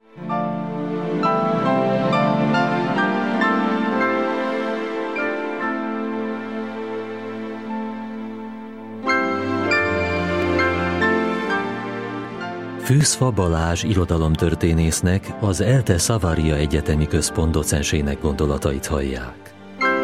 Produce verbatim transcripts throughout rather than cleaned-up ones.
Fűszfa Balázs irodalomtörténésznek, az ELTE Savaria Egyetemi Központ docensének gondolatait hallják.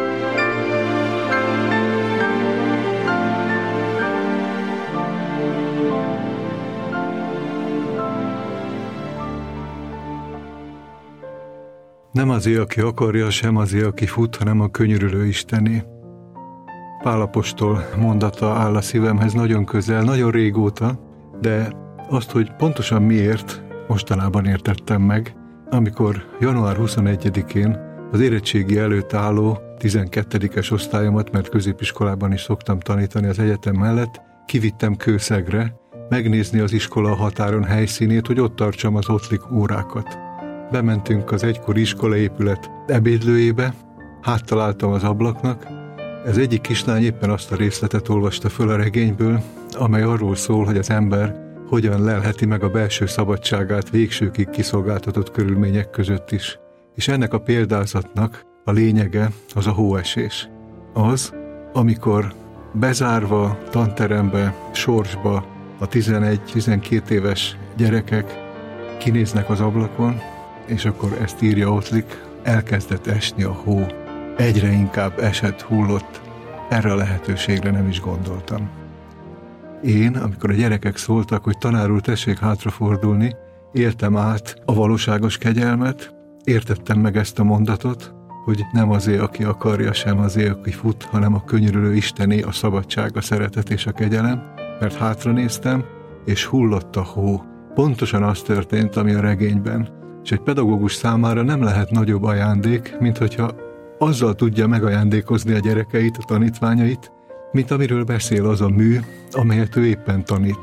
Nem azért, aki akarja, sem azért, aki fut, hanem a könyörülő Istené. Pál apostol mondata áll a szívemhez nagyon közel, nagyon régóta, de azt, hogy pontosan miért, mostanában értettem meg, amikor január huszonegyedikén az érettségi előtt álló tizenkettedikes osztályomat, mert középiskolában is szoktam tanítani az egyetem mellett, kivittem Kőszegre, megnézni az iskola határon helyszínét, hogy ott tartsam az oszlik órákat. Bementünk az egykori iskolaépület ebédlőjébe, háttaláltam az ablaknak. Ez egyik kislány éppen azt a részletet olvasta föl a regényből, amely arról szól, hogy az ember hogyan lelheti meg a belső szabadságát végsőkig kiszolgáltatott körülmények között is. És ennek a példázatnak a lényege az a hóesés. Az, amikor bezárva tanterembe, sorsba a tizenegy-tizenkét éves gyerekek kinéznek az ablakon, és akkor ezt írja Oszlik, elkezdett esni a hó. Egyre inkább esett, hullott. Erre a lehetőségre nem is gondoltam. Én, amikor a gyerekek szóltak, hogy tanár úr, tessék hátrafordulni, éltem át a valóságos kegyelmet, értettem meg ezt a mondatot, hogy nem azért, aki akarja, sem azért, aki fut, hanem a könyörülő Istené, a szabadság, a szeretet és a kegyelem, mert hátranéztem, és hullott a hó. Pontosan az történt, ami a regényben, és egy pedagógus számára nem lehet nagyobb ajándék, mint hogyha azzal tudja megajándékozni a gyerekeit, a tanítványait, mint amiről beszél az a mű, amelyet ő éppen tanít.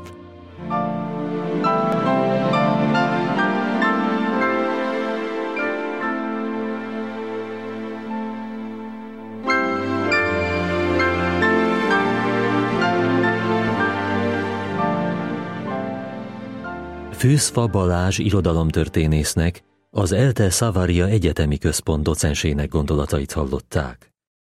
Fűszfa Balázs irodalomtörténésznek, az ELTE Savaria Egyetemi Központ docensének gondolatait hallották.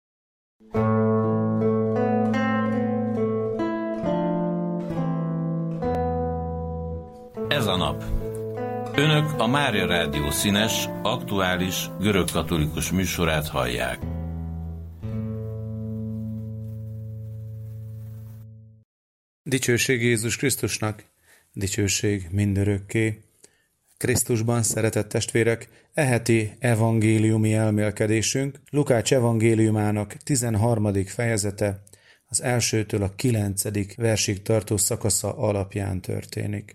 Ez a nap. Önök a Mária Rádió színes, aktuális, görögkatolikus műsorát hallják. Dicsőség Jézus Krisztusnak, dicsőség mindörökké. Krisztusban, szeretett testvérek, e heti evangéliumi elmélkedésünk Lukács evangéliumának tizenharmadik fejezete, az elsőtől a kilencedik versig tartó szakasza alapján történik.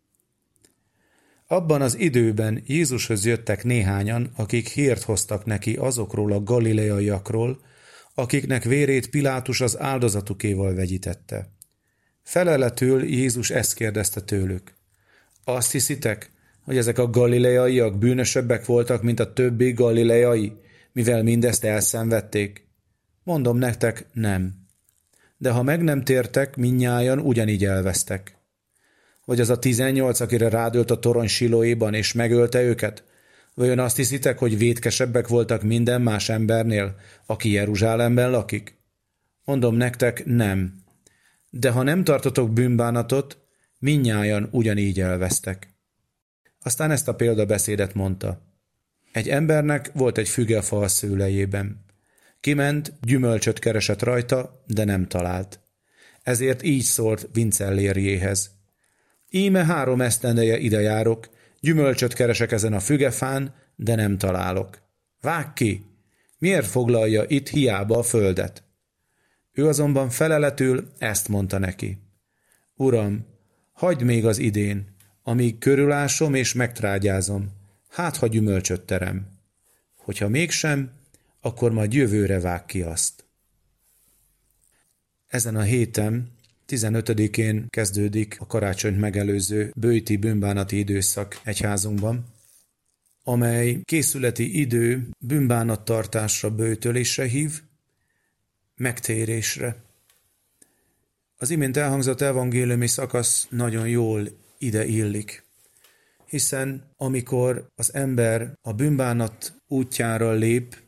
Abban az időben Jézushoz jöttek néhányan, akik hírt hoztak neki azokról a galileaiakról, akiknek vérét Pilátus az áldozatukéval vegyítette. Feleletül Jézus ezt kérdezte tőlük: azt hiszitek, hogy ezek a galileaiak bűnösebbek voltak, mint a többi galileai, mivel mindezt elszenvedték? Mondom nektek, nem. De ha meg nem tértek, mindnyájan ugyanígy elvesztek. Vagy az a tizennyolc, akire rádölt a torony Silóéban, és megölte őket? Vajon azt hiszitek, hogy vétkesebbek voltak minden más embernél, aki Jeruzsálemben lakik? Mondom nektek, nem. De ha nem tartotok bűnbánatot, mindnyájan ugyanígy elvesztek. Aztán ezt a példabeszédet mondta. Egy embernek volt egy fügefa a szőlejében. Kiment, gyümölcsöt keresett rajta, de nem talált. Ezért így szólt vincellérjéhez: íme három esztendeje ide járok, gyümölcsöt keresek ezen a fügefán, de nem találok. Vágd ki! Miért foglalja itt hiába a földet? Ő azonban feleletül ezt mondta neki: Uram, hagyd még az idén, amíg körülásom és megtrágyázom, hát ha gyümölcsöt terem. Hogyha mégsem, akkor majd jövőre vág ki azt. Ezen a héten, tizenötödikén kezdődik a karácsonyt megelőző böjti bűnbánati időszak egyházunkban, amely készületi idő bűnbánattartásra, böjtölésre hív, megtérésre. Az imént elhangzott evangéliumi szakasz nagyon jól ide illik. Hiszen amikor az ember a bűnbánat útjára lép,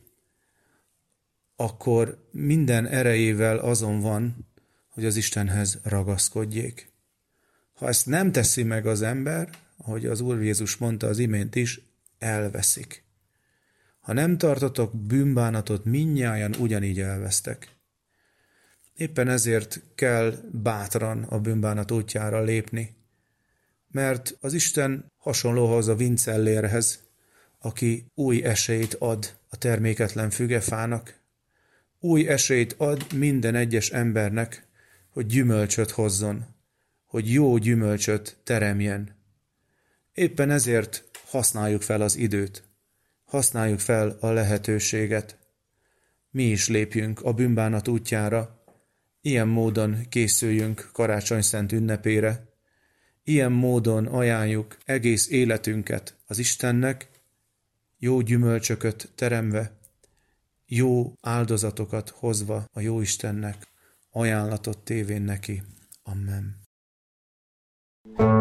akkor minden erejével azon van, hogy az Istenhez ragaszkodjék. Ha ezt nem teszi meg az ember, ahogy az Úr Jézus mondta az imént is, elveszik. Ha nem tartotok bűnbánatot, mindnyájan ugyanígy elvesztek. Éppen ezért kell bátran a bűnbánat útjára lépni, mert az Isten hasonlóhoz a vincellérhez, aki új esélyt ad a terméketlen fügefának, új esélyt ad minden egyes embernek, hogy gyümölcsöt hozzon, hogy jó gyümölcsöt teremjen. Éppen ezért használjuk fel az időt, használjuk fel a lehetőséget. Mi is lépjünk a bűnbánat útjára, ilyen módon készüljünk karácsony szent ünnepére, ilyen módon ajánljuk egész életünket az Istennek, jó gyümölcsöket teremve, jó áldozatokat hozva a jó Istennek, ajánlatot tévén neki. Amen.